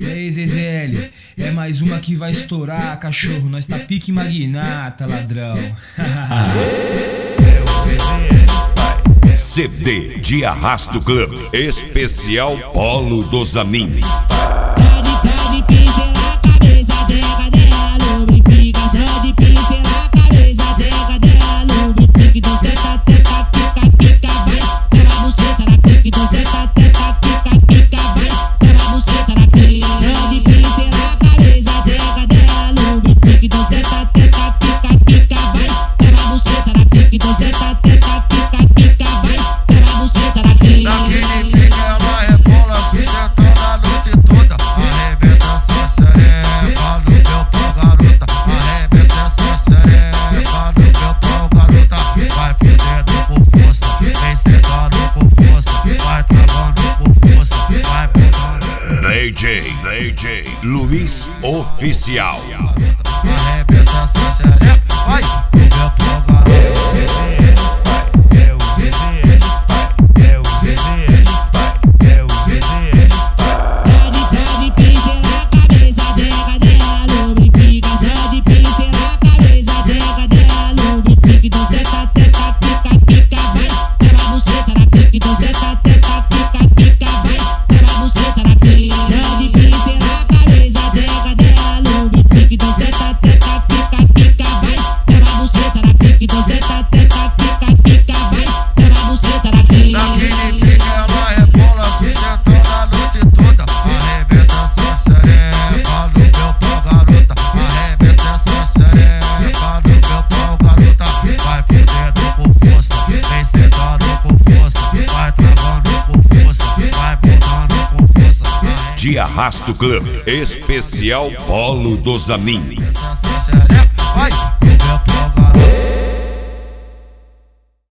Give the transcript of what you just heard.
E aí, ZZL, é mais uma que vai estourar, cachorro. Nós tá pique magnata, ladrão. CD de Arrasto Club, especial Polo do Zamin. Pode pincelar a cabeça dela, lubrifica. Só de pincelar a cabeça dela, lubrifica. Então teta, teta, pica, pica, vai. Leva a buceta na pica. Então teta, teta, pica, pica, vai. Leva a buceta na pica. Pode pincelar a cabeça dela, lubrifica. Então teta, teta, pica, pica, vai. Leva a buceta na pica. Então teta, teta, pica, pica, vai. Leva a buceta na pica. Naquele pique ela rebola, sustentando a noite toda. Arrebenta essa xereca no meu pau, garota. Arrebenta essa xereca no meu pau, garota. Vai fudendo com força, vem sentando com força. Vai travando com força, vai pegando. DJ Luiz Oficial. Arrebenta essa xereca, vai no meu pau, garota. Pode pincelar a cabeça dela, lubrifica. Só de pincelar a cabeça dela, lubrifica. Então teta, teta, pica, pica, vai. Leva a buceta na pica. Então teta, teta, pica, pica, vai. Leva a buceta na pica. Pode pincelar a cabeça dela, lubrifica. Então teta, teta, pica, pica, vai. Leva a buceta na pica. Então teta, teta, pica, pica, vai. Leva a buceta na pica. Naquele pique ela rebola, sustentando a noite toda. Arrebenta essa xereca no meu pau, garota. Arrebenta essa xereca no meu pau, garota. Vai fudendo com força, vem sentando com força. Vai travando com força, vai botando com força. De Arrasto Club, especial Polo do Zamin. Arrebenta essa xereca.